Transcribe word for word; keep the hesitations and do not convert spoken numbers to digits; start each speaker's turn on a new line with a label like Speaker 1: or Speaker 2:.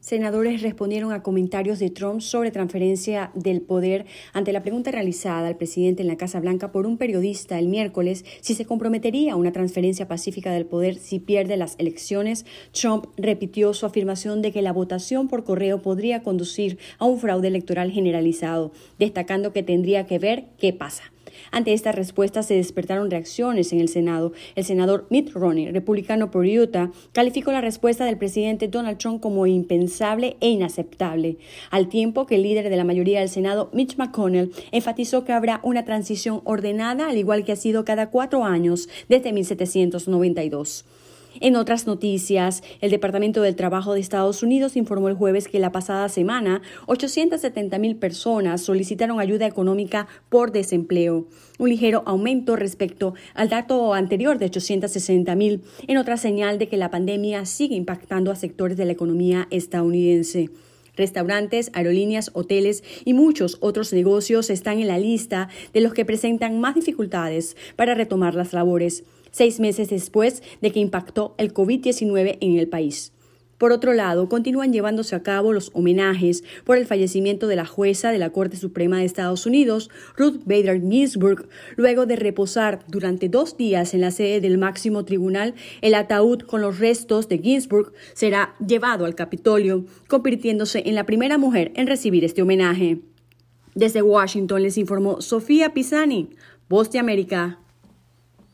Speaker 1: Senadores respondieron a comentarios de Trump sobre transferencia del poder ante la pregunta realizada al presidente en la Casa Blanca por un periodista el miércoles si se comprometería a una transferencia pacífica del poder si pierde las elecciones. Trump repitió su afirmación de que la votación por correo podría conducir a un fraude electoral generalizado, destacando que tendría que ver qué pasa. Ante esta respuesta se despertaron reacciones en el Senado. El senador Mitt Romney, republicano por Utah, calificó la respuesta del presidente Donald Trump como impensable e inaceptable, al tiempo que el líder de la mayoría del Senado, Mitch McConnell, enfatizó que habrá una transición ordenada, al igual que ha sido cada cuatro años desde mil setecientos noventa y dos. En otras noticias, el Departamento del Trabajo de Estados Unidos informó el jueves que la pasada semana ochocientas setenta mil personas solicitaron ayuda económica por desempleo, un ligero aumento respecto al dato anterior de ochocientas sesenta mil, en otra señal de que la pandemia sigue impactando a sectores de la economía estadounidense. Restaurantes, aerolíneas, hoteles y muchos otros negocios están en la lista de los que presentan más dificultades para retomar las labores, seis meses después de que impactó el COVID diecinueve en el país. Por otro lado, continúan llevándose a cabo los homenajes por el fallecimiento de la jueza de la Corte Suprema de Estados Unidos, Ruth Bader Ginsburg. Luego de reposar durante dos días en la sede del máximo tribunal, el ataúd con los restos de Ginsburg será llevado al Capitolio, convirtiéndose en la primera mujer en recibir este homenaje. Desde Washington les informó Sofía Pisani, Voz de América.